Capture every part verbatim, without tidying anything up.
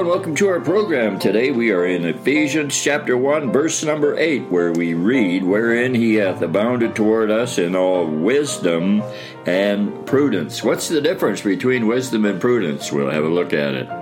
and welcome to our program. Today we are in Ephesians chapter one, verse number eight, where we read, "Wherein he hath abounded toward us in all wisdom and prudence." What's the difference between wisdom and prudence? We'll have a look at it.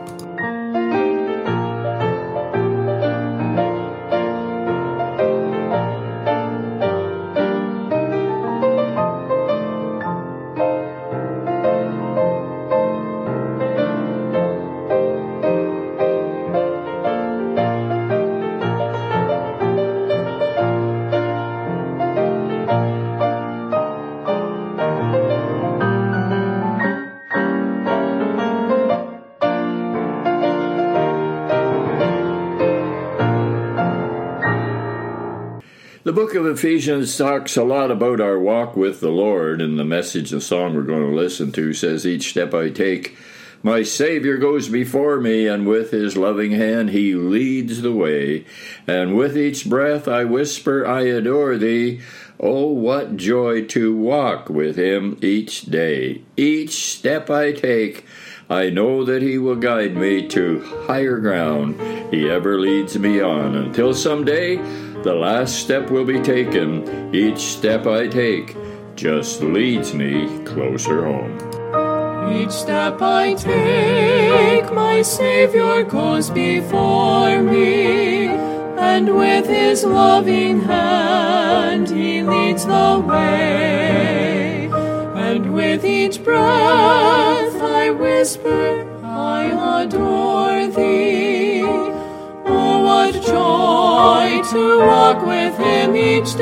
The book of Ephesians talks a lot about our walk with the Lord, and the message, the song we're going to listen to says, "Each step I take, my Savior goes before me, and with his loving hand he leads the way. And with each breath I whisper, I adore thee. Oh, what joy to walk with him each day. Each step I take, I know that he will guide me to higher ground. He ever leads me on until someday the last step will be taken. Each step I take just leads me closer home." Each step I take, my Savior goes before me, and with his loving hand he leads the way. And with each breath I whisper, I adore thee. Oh, what joy to walk with him each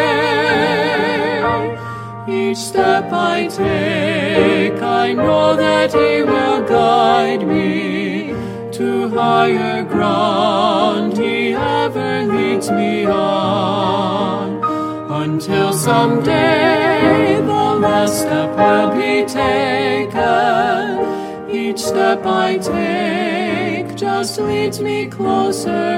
day. Each step I take, I know that he will guide me to higher ground. He ever leads me on, until someday the last step will be taken. Each step I take just leads me closer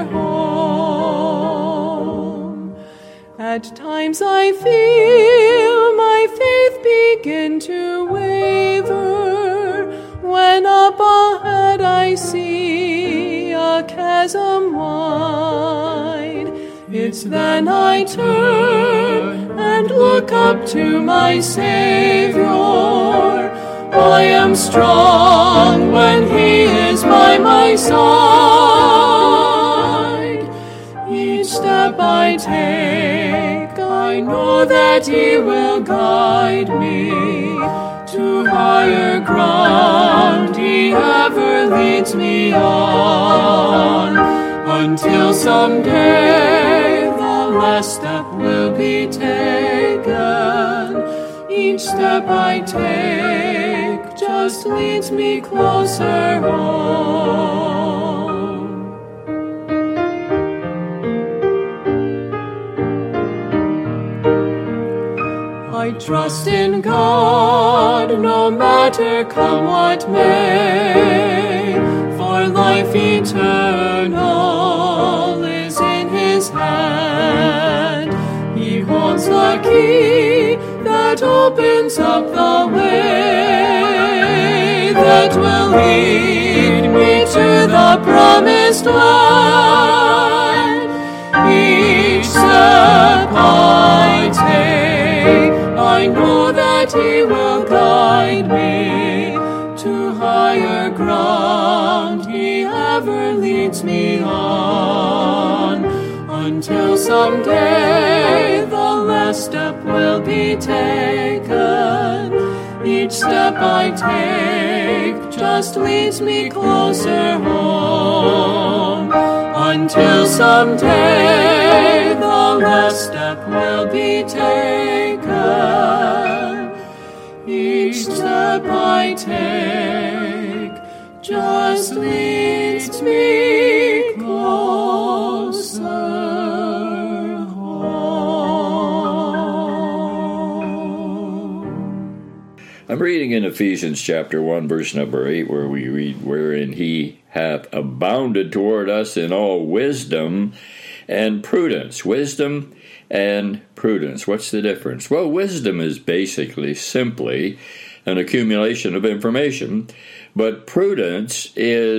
home. At times I feel my faith begin to waver, when up ahead I see a chasm wide. It's then I turn and look up to my Savior. I am strong when he is by my side. Each step I take, I know that he will guide me to higher ground. He ever leads me on, until someday the last step will be taken. Each step I take just leads me closer home. I trust in God, no matter come what may, for life eternal is in his hand. He holds the key that opens up the way that will lead me to the promised land. Each step I take, I know that he will guide me to higher ground. He ever leads me on, until someday the last step will be taken. Each step I take just leads me closer home, until someday the last step will be taken. Each step I take just leads me closer home. I'm reading in Ephesians chapter one, verse number eight, where we read, "Wherein he hath abounded toward us in all wisdom and prudence." Wisdom and prudence. What's the difference? Well, wisdom is basically simply an accumulation of information, but prudence is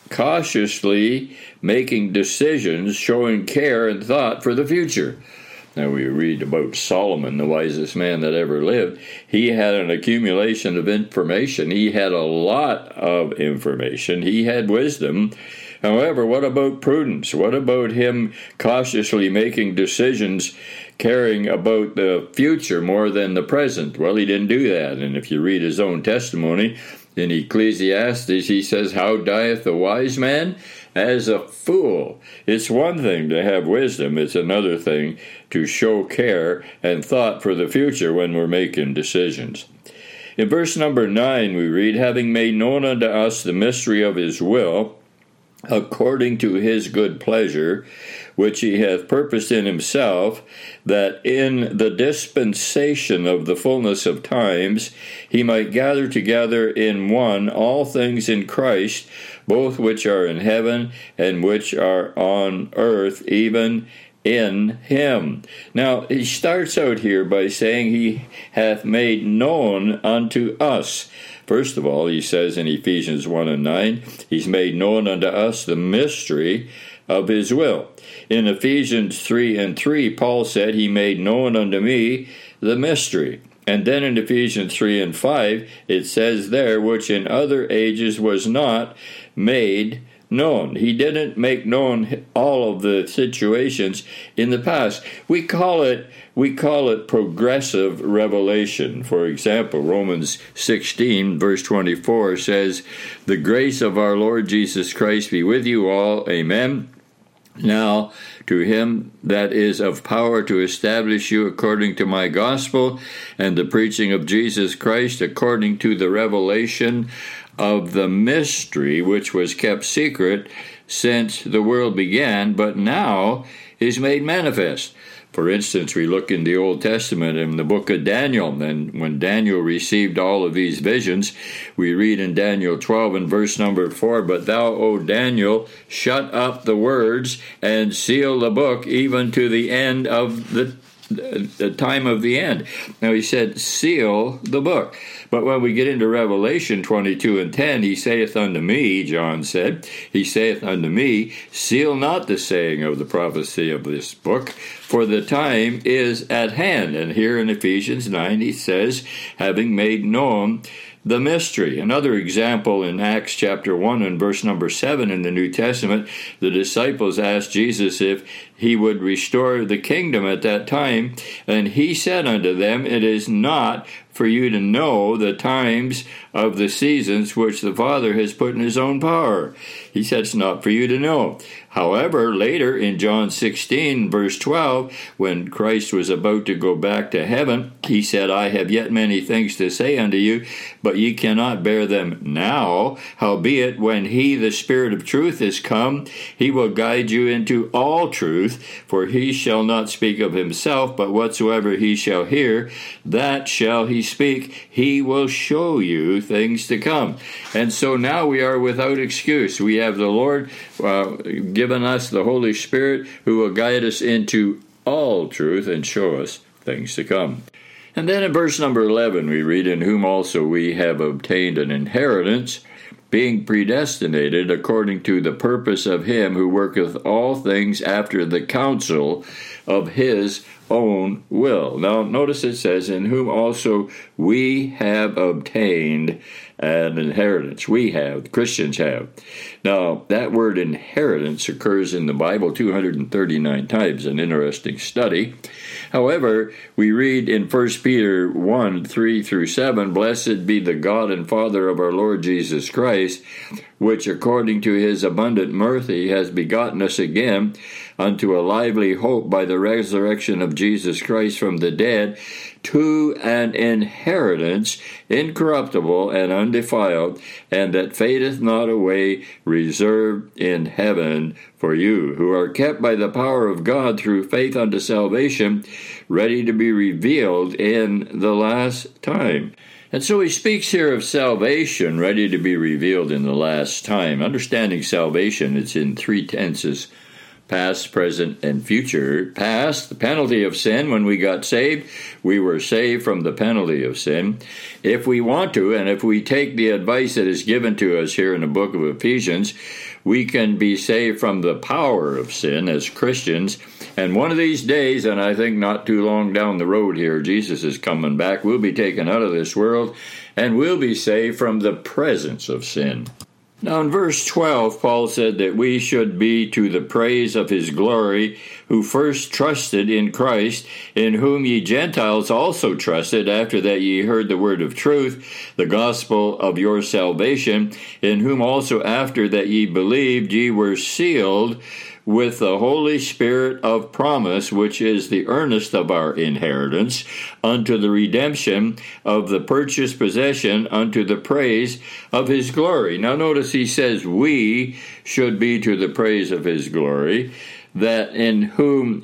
cautiously making decisions, showing care and thought for the future. Now we read about Solomon, the wisest man that ever lived. He had an accumulation of information. He had a lot of information. He had wisdom. However, what about prudence? What about him cautiously making decisions, caring about the future more than the present? Well, he didn't do that. And if you read his own testimony in Ecclesiastes, he says, "How dieth the wise man? As a fool." It's one thing to have wisdom. It's another thing to show care and thought for the future when we're making decisions. In verse number nine, we read, "Having made known unto us the mystery of his will, according to his good pleasure, which he hath purposed in himself, that in the dispensation of the fullness of times he might gather together in one all things in Christ, both which are in heaven and which are on earth, even in him." Now, he starts out here by saying he hath made known unto us. First of all, he says in Ephesians one and nine, he's made known unto us the mystery of his will. In Ephesians three and three, Paul said, "He made known unto me the mystery." And then in Ephesians three and five, it says there, "which in other ages was not made known." He didn't make known all of the situations in the past. We call it we call it progressive revelation. For example, Romans sixteen verse twenty-four says, "The grace of our Lord Jesus Christ be with you all. Amen. Now to him that is of power to establish you according to my gospel and the preaching of Jesus Christ, according to the revelation of the mystery which was kept secret since the world began, but now is made manifest." For instance, we look in the Old Testament in the book of Daniel, and when Daniel received all of these visions, we read in Daniel twelve and verse number four, "But thou, O Daniel, shut up the words and seal the book even to the end of the the time of the end." Now he said, seal the book. But when we get into Revelation twenty-two and ten, he saith unto me, John said, he saith unto me, "Seal not the saying of the prophecy of this book, for the time is at hand." And here in Ephesians nine, he says, having made known the mystery. Another example in Acts chapter one and verse number seven in the New Testament, the disciples asked Jesus if he would restore the kingdom at that time, and he said unto them, "It is not for you to know the times of the seasons which the Father has put in his own power." He said it's not for you to know. However, later in John sixteen, verse twelve, when Christ was about to go back to heaven, he said, "I have yet many things to say unto you, but ye cannot bear them now. Howbeit, when he, the Spirit of truth, is come, he will guide you into all truth, for he shall not speak of himself, but whatsoever he shall hear, that shall he speak. He will show you things to come." And so now we are without excuse. We have the Lord uh, given us the Holy Spirit who will guide us into all truth and show us things to come. And then in verse number eleven we read, "In whom also we have obtained an inheritance, being predestinated according to the purpose of him who worketh all things after the counsel of his own will." Now notice it says, "In whom also we have obtained an inheritance." We have, Christians have. Now that word inheritance occurs in the Bible two hundred thirty-nine times, an interesting study. However, we read in First Peter one, three through seven, "Blessed be the God and Father of our Lord Jesus Christ, which according to his abundant mercy has begotten us again unto a lively hope by the resurrection of Jesus Christ from the dead, to an inheritance incorruptible and undefiled, and that fadeth not away, reserved in heaven for you, who are kept by the power of God through faith unto salvation, ready to be revealed in the last time." And so he speaks here of salvation, ready to be revealed in the last time. Understanding salvation, it's in three tenses: past, present, and future. Past, the penalty of sin. When we got saved, we were saved from the penalty of sin. If we want to, and if we take the advice that is given to us here in the book of Ephesians, we can be saved from the power of sin as Christians. And one of these days, and I think not too long down the road here, Jesus is coming back. We'll be taken out of this world, and we'll be saved from the presence of sin. Now in verse twelve, Paul said that we should be to the praise of his glory, who first trusted in Christ, in whom ye Gentiles also trusted, after that ye heard the word of truth, the gospel of your salvation, in whom also after that ye believed ye were sealed with the Holy Spirit of promise, which is the earnest of our inheritance, unto the redemption of the purchased possession, unto the praise of his glory. Now notice he says we should be to the praise of his glory, that in whom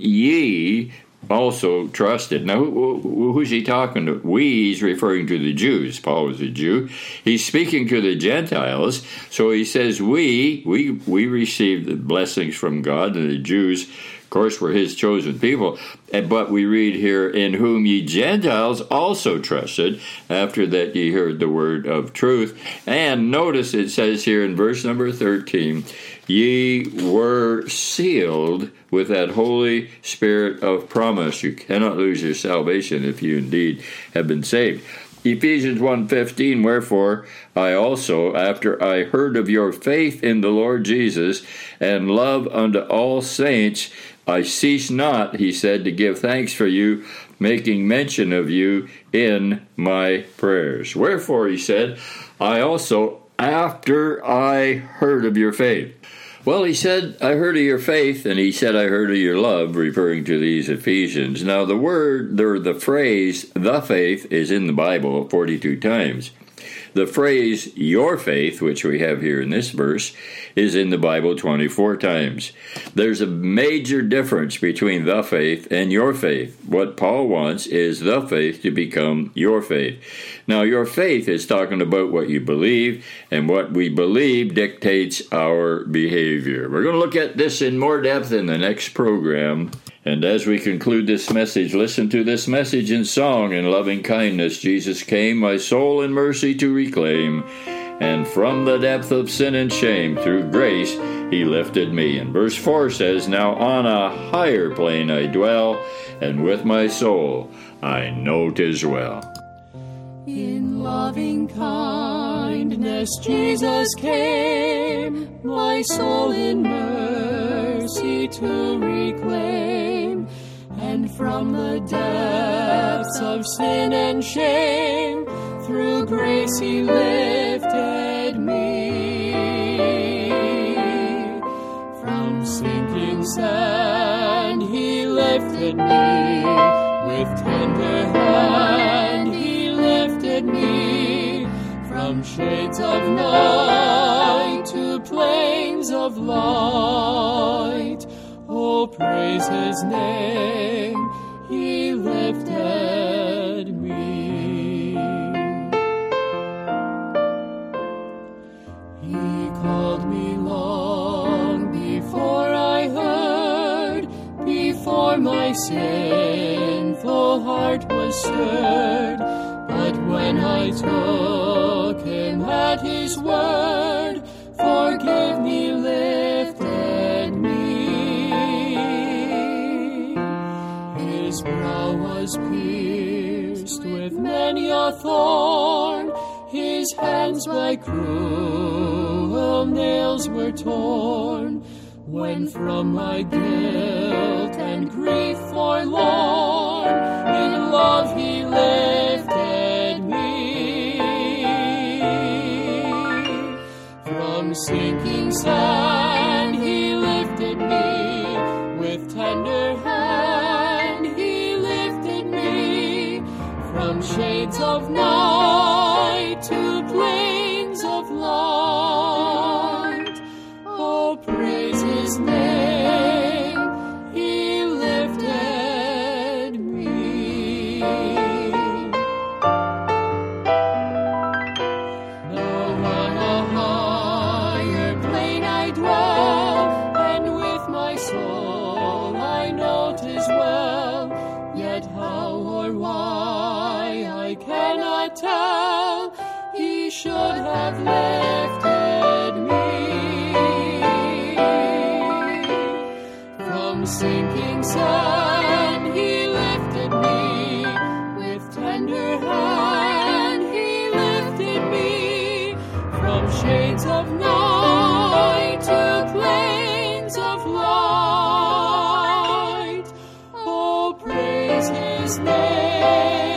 ye also trusted. Now, who, who, who's he talking to? We, he's referring to the Jews. Paul was a Jew. He's speaking to the Gentiles. So he says, we, we, we received the blessings from God, and the Jews, of course, were his chosen people. But we read here, in whom ye Gentiles also trusted, after that ye heard the word of truth. And notice it says here in verse number thirteen, ye were sealed with that Holy Spirit of promise. You cannot lose your salvation if you indeed have been saved. Ephesians one fifteen, wherefore I also, after I heard of your faith in the Lord Jesus, and love unto all saints, I cease not, he said, to give thanks for you, making mention of you in my prayers. Wherefore, he said, I also, after I heard of your faith. Well, he said, I heard of your faith, and he said, I heard of your love, referring to these Ephesians. Now, the word, or the phrase, the faith, is in the Bible forty-two times. The phrase, your faith, which we have here in this verse, is in the Bible twenty-four times. There's a major difference between the faith and your faith. What Paul wants is the faith to become your faith. Now, your faith is talking about what you believe, and what we believe dictates our behavior. We're going to look at this in more depth in the next program. And as we conclude this message, listen to this message in song. In loving kindness Jesus came, my soul in mercy to reclaim. And from the depth of sin and shame, through grace he lifted me. And verse four says, now on a higher plane I dwell, and with my soul I know 'tis well. In loving kindness Jesus came, my soul in mercy to reclaim, and from the depths of sin and shame, through grace he lifted me. From sinking sand he lifted me, with tender hand he lifted me, from shades of night to plains of light. Oh, praise his name, he lifted me. He called me long before I heard, before my sinful heart was stirred. But when I took him at his word, forgive me, lifted me. His brow was pierced with many a thorn, his hands by cruel nails were torn. When from my guilt and grief forlorn, in love he lifted me. From sinking sand he lifted me, with tender hand he lifted me, from shades of night to plains of light. Oh, praise his name, he lifted me. Now on a higher plane I dwell, and with my soul I know 'tis well. Yet how or why I cannot tell, he should have lifted me. shades of night to plains of light. Oh, praise his name.